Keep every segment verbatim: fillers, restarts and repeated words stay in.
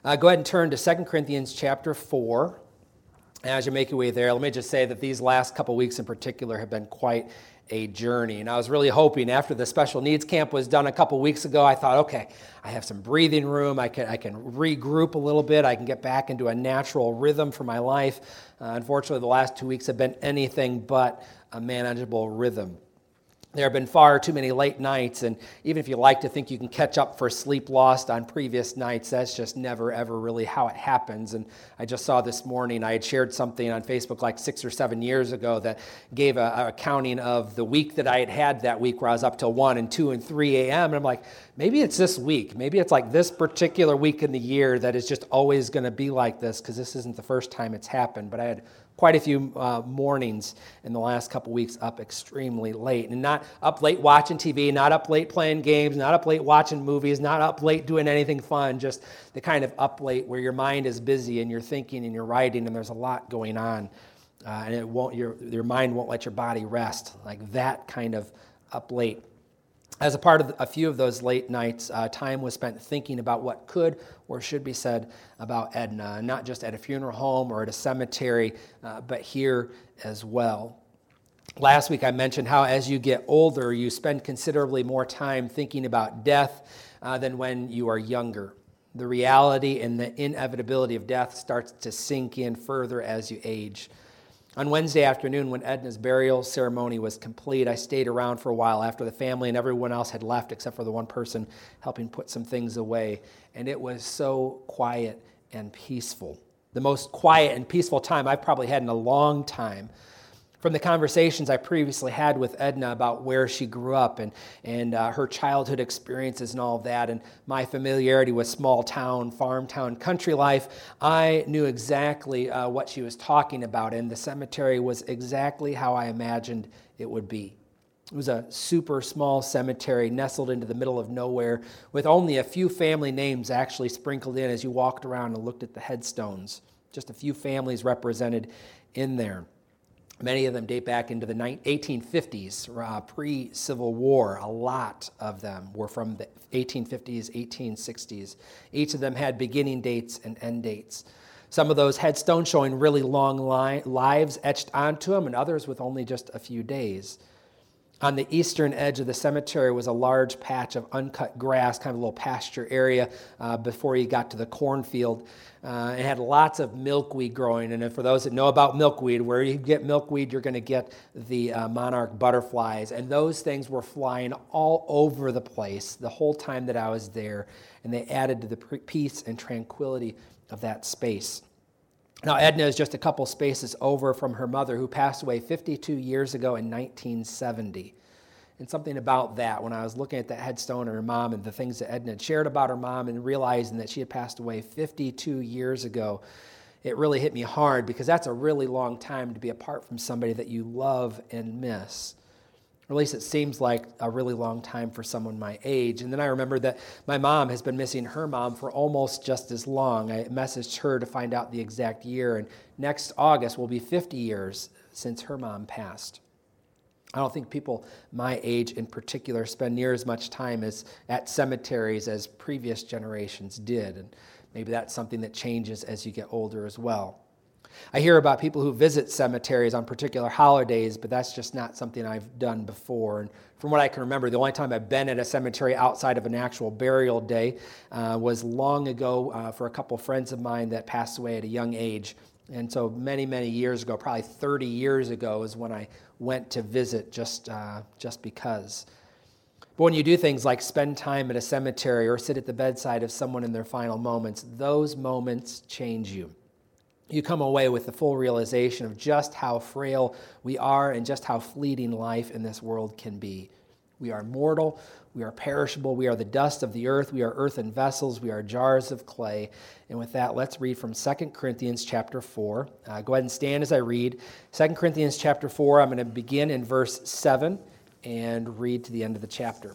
Uh, go ahead and turn to Second Corinthians chapter four. As you make your way there, let me just say that these last couple weeks in particular have been quite a journey. And I was really hoping after the special needs camp was done a couple weeks ago, I thought, okay, I have some breathing room. I can I can regroup a little bit. I can get back into a natural rhythm for my life. Uh, unfortunately, the last two weeks have been anything but a manageable rhythm. There have been far too many late nights, and even if you like to think you can catch up for sleep lost on previous nights, that's just never, ever really how it happens. And I just saw this morning, I had shared something on Facebook like six or seven years ago that gave a, a accounting of the week that I had had that week where I was up till one and two and three a.m. And I'm like, maybe it's this week. Maybe it's like this particular week in the year that is just always going to be like this, because this isn't the first time it's happened. But I had quite a few uh, mornings in the last couple weeks up extremely late. And not up late watching T V, not up late playing games, not up late watching movies, not up late doing anything fun, just the kind of up late where your mind is busy and you're thinking and you're writing and there's a lot going on. Uh, and it won't your, your mind won't let your body rest, like that kind of up late. As a part of a few of those late nights, uh, time was spent thinking about what could or should be said about Edna, not just at a funeral home or at a cemetery, uh, but here as well. Last week I mentioned how as you get older, you spend considerably more time thinking about death uh, than when you are younger. The reality and the inevitability of death starts to sink in further as you age. On Wednesday afternoon, when Edna's burial ceremony was complete, I stayed around for a while after the family and everyone else had left except for the one person helping put some things away. And it was so quiet and peaceful. The most quiet and peaceful time I've probably had in a long time. From the conversations I previously had with Edna about where she grew up and, and uh, her childhood experiences and all of that, and my familiarity with small town, farm town, country life, I knew exactly uh, what she was talking about, and the cemetery was exactly how I imagined it would be. It was a super small cemetery nestled into the middle of nowhere with only a few family names actually sprinkled in as you walked around and looked at the headstones. Just a few families represented in there. Many of them date back into the eighteen fifties, uh, pre-Civil War. A lot of them were from the eighteen fifties, eighteen sixties. Each of them had beginning dates and end dates. Some of those headstones showing really long li- lives etched onto them, and others with only just a few days. On the eastern edge of the cemetery was a large patch of uncut grass, kind of a little pasture area uh, before you got to the cornfield. Uh, it had lots of milkweed growing, and for those that know about milkweed, where you get milkweed, you're going to get the uh, monarch butterflies, and those things were flying all over the place the whole time that I was there, and they added to the peace and tranquility of that space. Now, Edna is just a couple spaces over from her mother, who passed away fifty-two years ago in nineteen seventy. And something about that, when I was looking at that headstone of her mom and the things that Edna had shared about her mom and realizing that she had passed away fifty-two years ago, it really hit me hard, because that's a really long time to be apart from somebody that you love and miss. Or at least it seems like a really long time for someone my age. And then I remember that my mom has been missing her mom for almost just as long. I messaged her to find out the exact year, and next August will be fifty years since her mom passed. I don't think people my age in particular spend near as much time as at cemeteries as previous generations did. And maybe that's something that changes as you get older as well. I hear about people who visit cemeteries on particular holidays, but that's just not something I've done before. And from what I can remember, the only time I've been at a cemetery outside of an actual burial day uh, was long ago uh, for a couple friends of mine that passed away at a young age. And so many, many years ago, probably thirty years ago, is when I went to visit just uh, just because. But when you do things like spend time at a cemetery or sit at the bedside of someone in their final moments, those moments change you. You come away with the full realization of just how frail we are and just how fleeting life in this world can be. We are mortal, we are perishable, we are the dust of the earth, we are earthen vessels, we are jars of clay. And with that, let's read from Second Corinthians chapter four. Uh, go ahead and stand as I read. Second Corinthians chapter four, I'm going to begin in verse seven and read to the end of the chapter.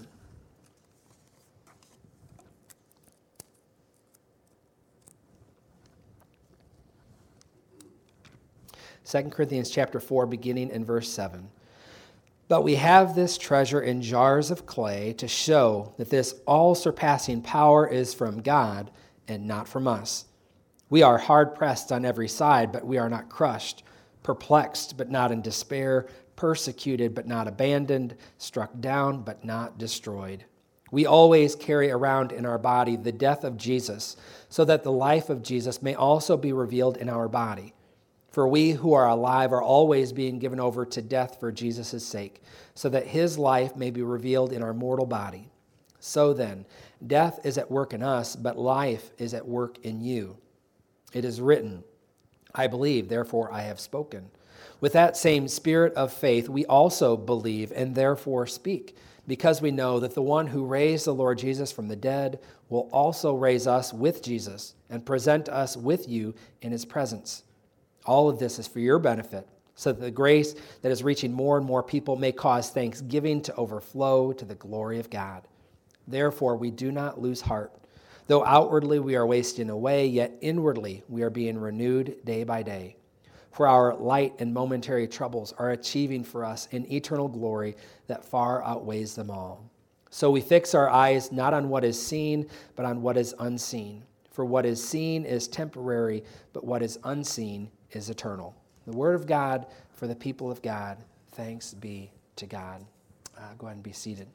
Second Corinthians chapter four, beginning in verse seven. But we have this treasure in jars of clay to show that this all-surpassing power is from God and not from us. We are hard-pressed on every side, but we are not crushed, perplexed, but not in despair, persecuted, but not abandoned, struck down, but not destroyed. We always carry around in our body the death of Jesus, so that the life of Jesus may also be revealed in our body. For we who are alive are always being given over to death for Jesus' sake, so that his life may be revealed in our mortal body. So then, death is at work in us, but life is at work in you. It is written, I believe, therefore I have spoken. With that same spirit of faith, we also believe and therefore speak, because we know that the one who raised the Lord Jesus from the dead will also raise us with Jesus and present us with you in his presence. All of this is for your benefit, so that the grace that is reaching more and more people may cause thanksgiving to overflow to the glory of God. Therefore, we do not lose heart. Though outwardly we are wasting away, yet inwardly we are being renewed day by day. For our light and momentary troubles are achieving for us an eternal glory that far outweighs them all. So we fix our eyes not on what is seen, but on what is unseen. For what is seen is temporary, but what is unseen is eternal. The word of God for the people of God. Thanks be to God. Uh, go ahead and be seated.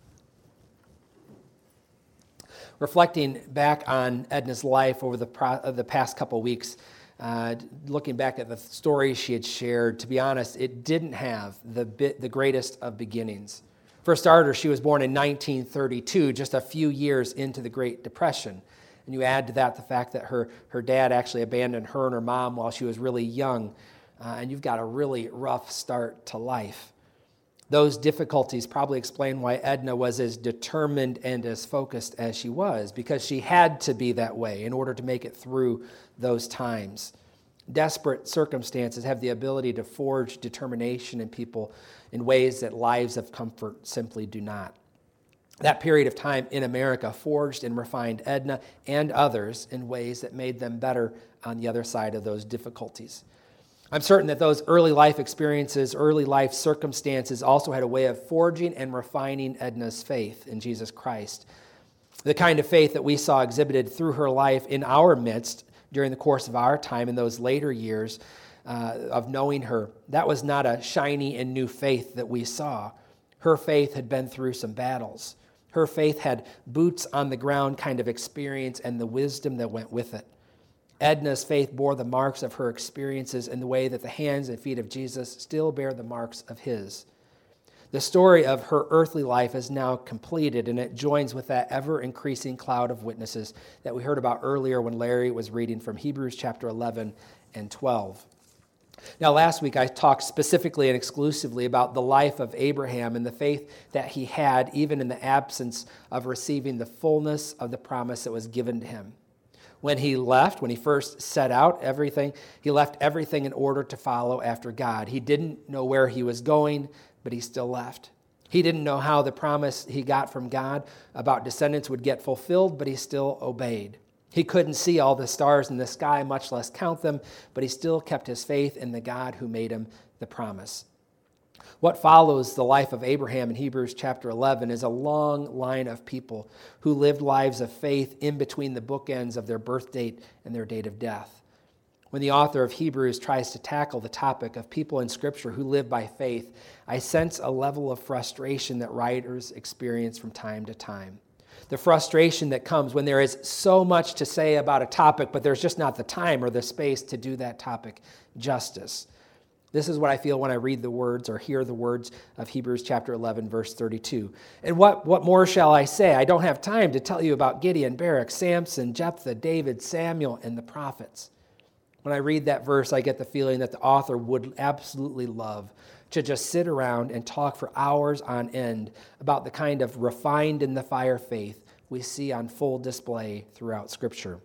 Reflecting back on Edna's life over the, pro- uh, the past couple weeks, uh, looking back at the story she had shared, to be honest, it didn't have the bit, the greatest of beginnings. For starters, she was born in nineteen thirty-two, just a few years into the Great Depression. And you add to that the fact that her, her dad actually abandoned her and her mom while she was really young, uh, and you've got a really rough start to life. Those difficulties probably explain why Edna was as determined and as focused as she was, because she had to be that way in order to make it through those times. Desperate circumstances have the ability to forge determination in people in ways that lives of comfort simply do not. That period of time in America forged and refined Edna and others in ways that made them better on the other side of those difficulties. I'm certain that those early life experiences, early life circumstances also had a way of forging and refining Edna's faith in Jesus Christ. The kind of faith that we saw exhibited through her life in our midst during the course of our time in those later years uh, of knowing her, that was not a shiny and new faith that we saw. Her faith had been through some battles. Her faith had boots on the ground kind of experience and the wisdom that went with it. Edna's faith bore the marks of her experiences in the way that the hands and feet of Jesus still bear the marks of his. The story of her earthly life is now completed, and it joins with that ever-increasing cloud of witnesses that we heard about earlier when Larry was reading from Hebrews chapter eleven and twelve. Now, last week I talked specifically and exclusively about the life of Abraham and the faith that he had even in the absence of receiving the fullness of the promise that was given to him. When he left, when he first set out everything, he left everything in order to follow after God. He didn't know where he was going, but he still left. He didn't know how the promise he got from God about descendants would get fulfilled, but he still obeyed. He couldn't see all the stars in the sky, much less count them, but he still kept his faith in the God who made him the promise. What follows the life of Abraham in Hebrews chapter eleven is a long line of people who lived lives of faith in between the bookends of their birth date and their date of death. When the author of Hebrews tries to tackle the topic of people in Scripture who live by faith, I sense a level of frustration that writers experience from time to time. The frustration that comes when there is so much to say about a topic, but there's just not the time or the space to do that topic justice. This is what I feel when I read the words or hear the words of Hebrews chapter eleven, verse thirty-two. And what, what more shall I say? I don't have time to tell you about Gideon, Barak, Samson, Jephthah, David, Samuel, and the prophets. When I read that verse, I get the feeling that the author would absolutely love to just sit around and talk for hours on end about the kind of refined in the fire faith we see on full display throughout Scripture.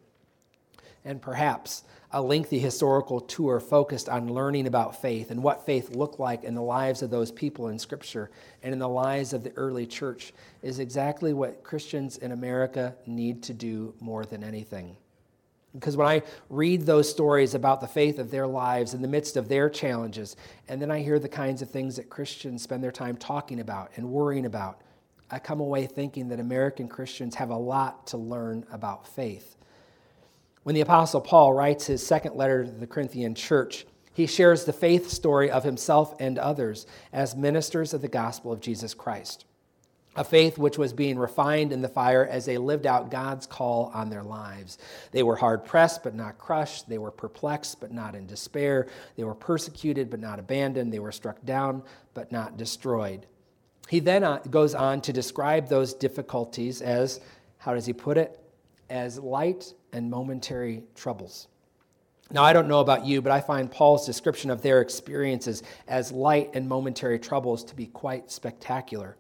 And perhaps a lengthy historical tour focused on learning about faith and what faith looked like in the lives of those people in Scripture and in the lives of the early church is exactly what Christians in America need to do more than anything. Because when I read those stories about the faith of their lives in the midst of their challenges, and then I hear the kinds of things that Christians spend their time talking about and worrying about, I come away thinking that American Christians have a lot to learn about faith. When the Apostle Paul writes his second letter to the Corinthian church, he shares the faith story of himself and others as ministers of the gospel of Jesus Christ, a faith which was being refined in the fire as they lived out God's call on their lives. They were hard-pressed but not crushed. They were perplexed but not in despair. They were persecuted but not abandoned. They were struck down but not destroyed. He then goes on to describe those difficulties as, how does he put it? As light and momentary troubles. Now, I don't know about you, but I find Paul's description of their experiences as light and momentary troubles to be quite spectacular.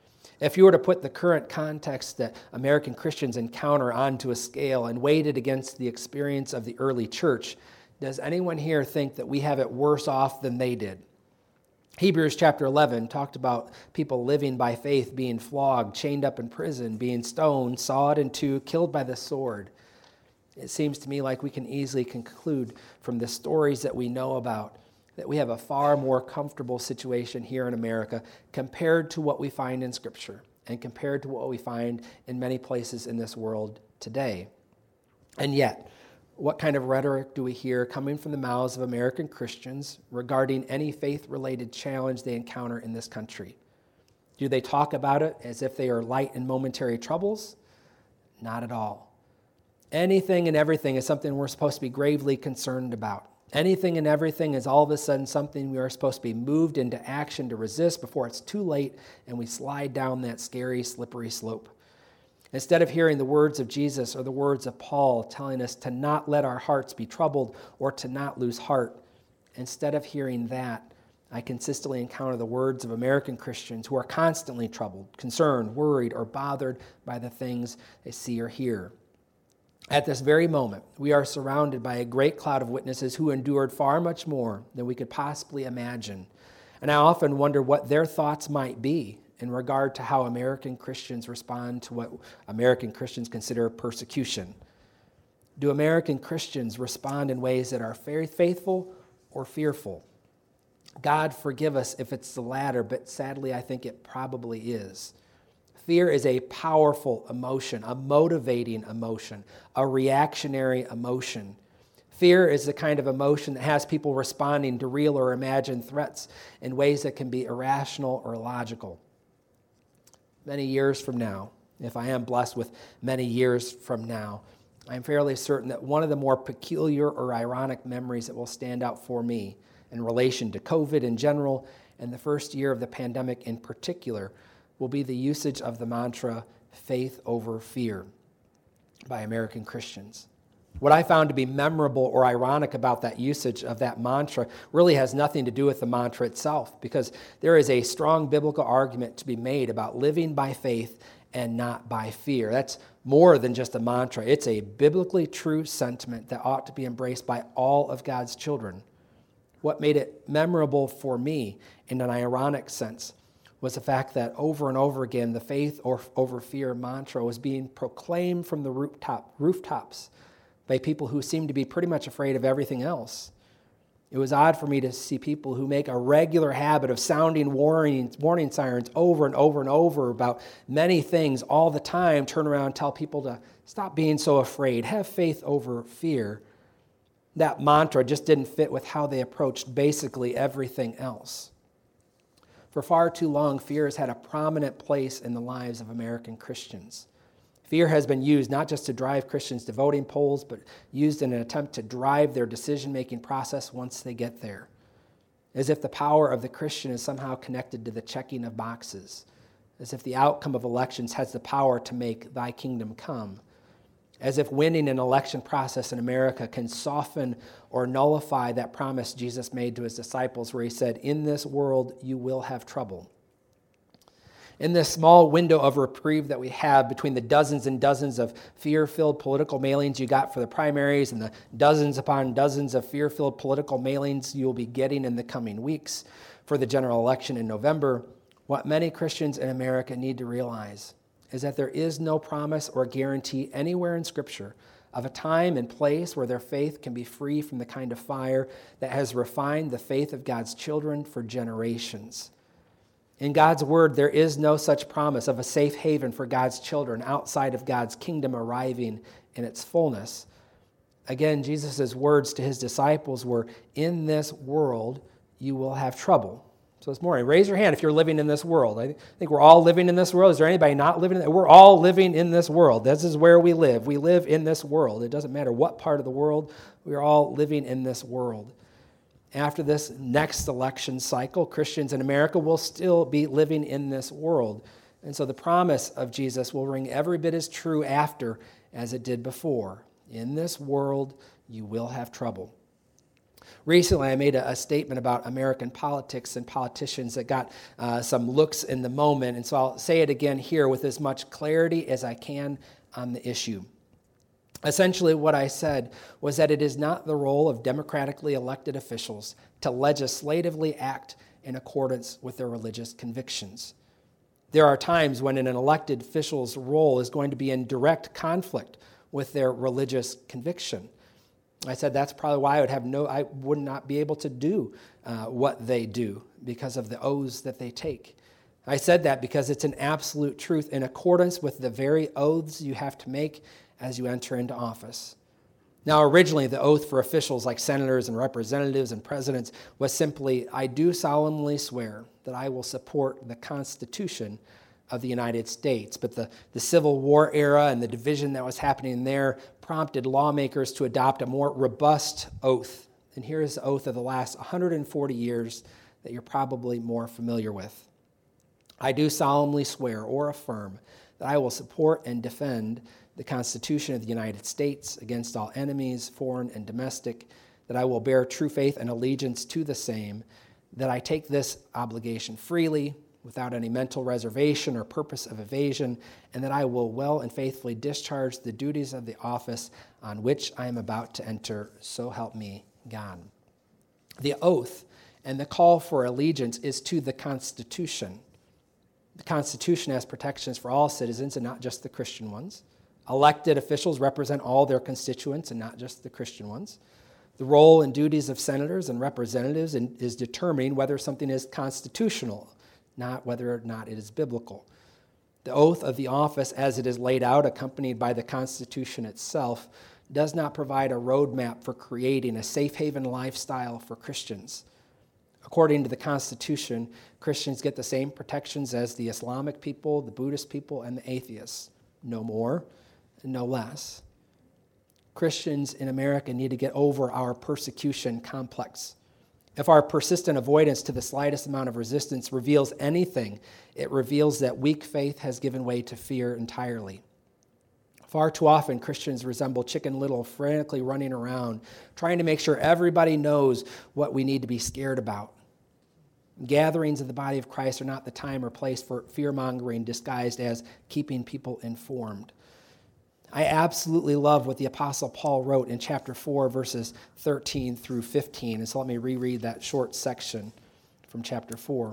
If you were to put the current context that American Christians encounter onto a scale and weighed it against the experience of the early church, does anyone here think that we have it worse off than they did? Hebrews chapter eleven talked about people living by faith being flogged, chained up in prison, being stoned, sawed in two, killed by the sword. It seems to me like we can easily conclude from the stories that we know about that we have a far more comfortable situation here in America compared to what we find in Scripture and compared to what we find in many places in this world today. And yet, what kind of rhetoric do we hear coming from the mouths of American Christians regarding any faith-related challenge they encounter in this country? Do they talk about it as if they are light and momentary troubles? Not at all. Anything and everything is something we're supposed to be gravely concerned about. Anything and everything is all of a sudden something we are supposed to be moved into action to resist before it's too late and we slide down that scary, slippery slope. Instead of hearing the words of Jesus or the words of Paul telling us to not let our hearts be troubled or to not lose heart, instead of hearing that, I consistently encounter the words of American Christians who are constantly troubled, concerned, worried, or bothered by the things they see or hear. At this very moment, we are surrounded by a great cloud of witnesses who endured far much more than we could possibly imagine. And I often wonder what their thoughts might be in regard to how American Christians respond to what American Christians consider persecution. Do American Christians respond in ways that are faithful or fearful? God forgive us if it's the latter, but sadly I think it probably is. Fear is a powerful emotion, a motivating emotion, a reactionary emotion. Fear is the kind of emotion that has people responding to real or imagined threats in ways that can be irrational or illogical. Many years from now, if I am blessed with many years from now, I'm fairly certain that one of the more peculiar or ironic memories that will stand out for me in relation to COVID in general and the first year of the pandemic in particular will be the usage of the mantra, faith over fear, by American Christians. What I found to be memorable or ironic about that usage of that mantra really has nothing to do with the mantra itself, because there is a strong biblical argument to be made about living by faith and not by fear. That's more than just a mantra. It's a biblically true sentiment that ought to be embraced by all of God's children. What made it memorable for me in an ironic sense was the fact that over and over again, the faith or over fear mantra was being proclaimed from the rooftop, rooftops by people who seemed to be pretty much afraid of everything else. It was odd for me to see people who make a regular habit of sounding warning, warning sirens over and over and over about many things all the time turn around and tell people to stop being so afraid, have faith over fear. That mantra just didn't fit with how they approached basically everything else. For far too long, fear has had a prominent place in the lives of American Christians. Fear has been used not just to drive Christians to voting polls, but used in an attempt to drive their decision-making process once they get there. As if the power of the Christian is somehow connected to the checking of boxes. As if the outcome of elections has the power to make thy kingdom come. As if winning an election process in America can soften or nullify that promise Jesus made to his disciples where he said, in this world you will have trouble. In this small window of reprieve that we have between the dozens and dozens of fear-filled political mailings you got for the primaries and the dozens upon dozens of fear-filled political mailings you'll be getting in the coming weeks for the general election in November, what many Christians in America need to realize is that there is no promise or guarantee anywhere in Scripture of a time and place where their faith can be free from the kind of fire that has refined the faith of God's children for generations. In God's word, there is no such promise of a safe haven for God's children outside of God's kingdom arriving in its fullness. Again, Jesus' words to his disciples were, in this world you will have trouble. So this morning, raise your hand if you're living in this world. I think we're all living in this world. Is there anybody not living in it? We're all living in this world. This is where we live. We live in this world. It doesn't matter what part of the world. We're all living in this world. After this next election cycle, Christians in America will still be living in this world. And so the promise of Jesus will ring every bit as true after as it did before. In this world, you will have trouble. Recently, I made a, a statement about American politics and politicians that got uh, some looks in the moment, and so I'll say it again here with as much clarity as I can on the issue. Essentially, what I said was that it is not the role of democratically elected officials to legislatively act in accordance with their religious convictions. There are times when an elected official's role is going to be in direct conflict with their religious conviction. I said that's probably why I would have no, I would not be able to do uh, what they do because of the oaths that they take. I said that because it's an absolute truth in accordance with the very oaths you have to make as you enter into office. Now, originally, the oath for officials like senators and representatives and presidents was simply, I do solemnly swear that I will support the Constitution of the United States. But the, the Civil War era and the division that was happening there prompted lawmakers to adopt a more robust oath. And here is the oath of the last one hundred forty years that you're probably more familiar with. I do solemnly swear or affirm that I will support and defend the Constitution of the United States against all enemies, foreign and domestic, that I will bear true faith and allegiance to the same, that I take this obligation freely, without any mental reservation or purpose of evasion, and that I will well and faithfully discharge the duties of the office on which I am about to enter, so help me God. The oath and the call for allegiance is to the Constitution. The Constitution has protections for all citizens and not just the Christian ones. Elected officials represent all their constituents and not just the Christian ones. The role and duties of senators and representatives is determining whether something is constitutional, not whether or not it is biblical. The oath of the office as it is laid out, accompanied by the Constitution itself, does not provide a roadmap for creating a safe haven lifestyle for Christians. According to the Constitution, Christians get the same protections as the Islamic people, the Buddhist people, and the atheists. No more, no less. Christians in America need to get over our persecution complex. If our persistent avoidance to the slightest amount of resistance reveals anything, it reveals that weak faith has given way to fear entirely. Far too often, Christians resemble Chicken Little, frantically running around, trying to make sure everybody knows what we need to be scared about. Gatherings of the body of Christ are not the time or place for fear-mongering disguised as keeping people informed. I absolutely love what the Apostle Paul wrote in chapter four, verses thirteen through fifteen. And so let me reread that short section from chapter four.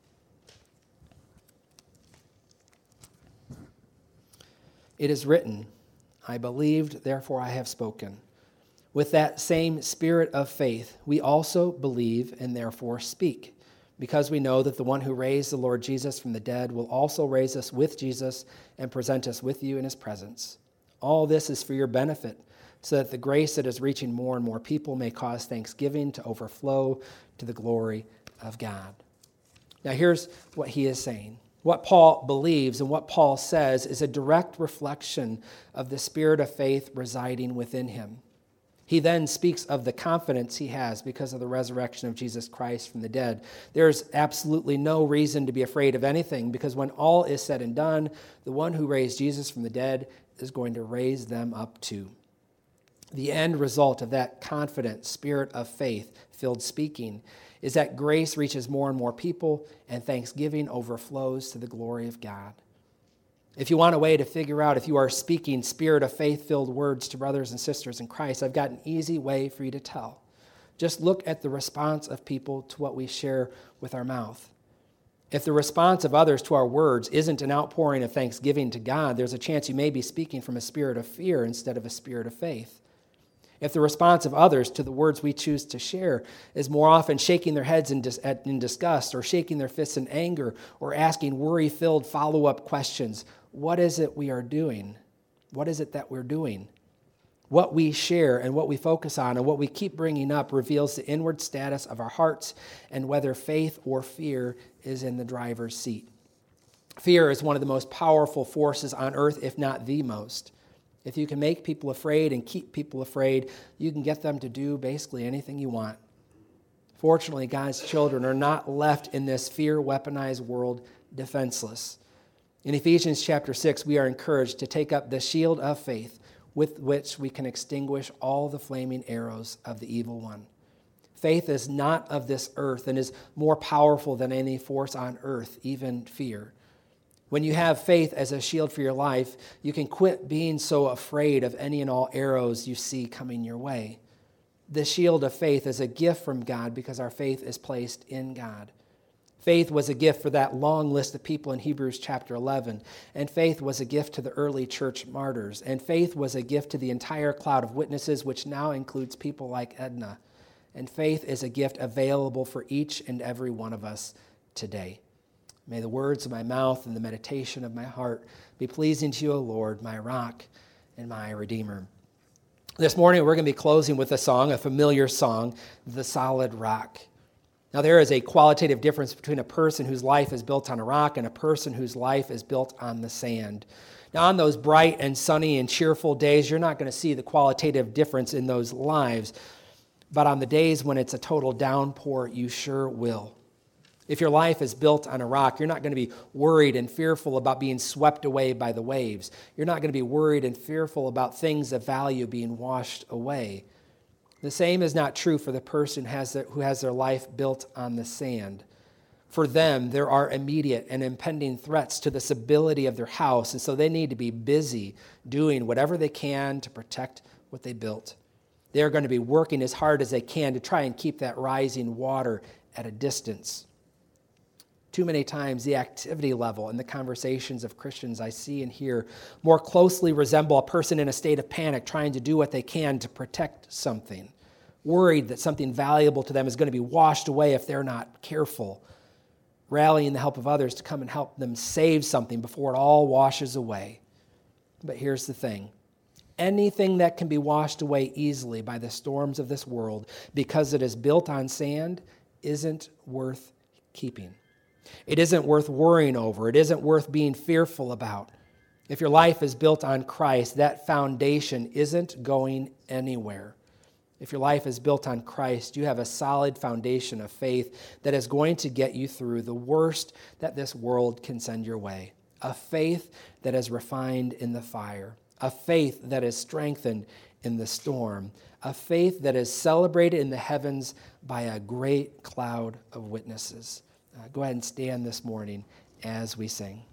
It is written, I believed, therefore I have spoken. With that same spirit of faith, we also believe and therefore speak, because we know that the one who raised the Lord Jesus from the dead will also raise us with Jesus and present us with you in his presence. All this is for your benefit, so that the grace that is reaching more and more people may cause thanksgiving to overflow to the glory of God. Now here's what he is saying. What Paul believes and what Paul says is a direct reflection of the spirit of faith residing within him. He then speaks of the confidence he has because of the resurrection of Jesus Christ from the dead. There's absolutely no reason to be afraid of anything, because when all is said and done, the one who raised Jesus from the dead is going to raise them up too. The end result of that confident spirit of faith-filled speaking is that grace reaches more and more people and thanksgiving overflows to the glory of God. If you want a way to figure out if you are speaking spirit of faith-filled words to brothers and sisters in Christ, I've got an easy way for you to tell. Just look at the response of people to what we share with our mouth. If the response of others to our words isn't an outpouring of thanksgiving to God, there's a chance you may be speaking from a spirit of fear instead of a spirit of faith. If the response of others to the words we choose to share is more often shaking their heads in, dis- in disgust or shaking their fists in anger or asking worry-filled follow-up questions, what is it we are doing? What is it that we're doing? What we share and what we focus on and what we keep bringing up reveals the inward status of our hearts and whether faith or fear is in the driver's seat. Fear is one of the most powerful forces on earth, if not the most. If you can make people afraid and keep people afraid, you can get them to do basically anything you want. Fortunately, God's children are not left in this fear-weaponized world defenseless. In Ephesians chapter six, we are encouraged to take up the shield of faith with which we can extinguish all the flaming arrows of the evil one. Faith is not of this earth and is more powerful than any force on earth, even fear. When you have faith as a shield for your life, you can quit being so afraid of any and all arrows you see coming your way. The shield of faith is a gift from God because our faith is placed in God. Faith was a gift for that long list of people in Hebrews chapter eleven, and faith was a gift to the early church martyrs, and faith was a gift to the entire cloud of witnesses, which now includes people like Edna. And faith is a gift available for each and every one of us today. May the words of my mouth and the meditation of my heart be pleasing to you, O Lord, my rock and my redeemer. This morning, we're going to be closing with a song, a familiar song, The Solid Rock. Now, there is a qualitative difference between a person whose life is built on a rock and a person whose life is built on the sand. Now, on those bright and sunny and cheerful days, you're not going to see the qualitative difference in those lives. But on the days when it's a total downpour, you sure will. If your life is built on a rock, you're not going to be worried and fearful about being swept away by the waves. You're not going to be worried and fearful about things of value being washed away. The same is not true for the person who has their, who has their life built on the sand. For them, there are immediate and impending threats to the stability of their house, and so they need to be busy doing whatever they can to protect what they built. They're going to be working as hard as they can to try and keep that rising water at a distance. Too many times, the activity level and the conversations of Christians I see and hear more closely resemble a person in a state of panic trying to do what they can to protect something, worried that something valuable to them is going to be washed away if they're not careful, rallying the help of others to come and help them save something before it all washes away. But here's the thing. Anything that can be washed away easily by the storms of this world because it is built on sand isn't worth keeping. It isn't worth worrying over. It isn't worth being fearful about. If your life is built on Christ, that foundation isn't going anywhere. If your life is built on Christ, you have a solid foundation of faith that is going to get you through the worst that this world can send your way. A faith that is refined in the fire. A faith that is strengthened in the storm. A faith that is celebrated in the heavens by a great cloud of witnesses. Uh, go ahead and stand this morning as we sing.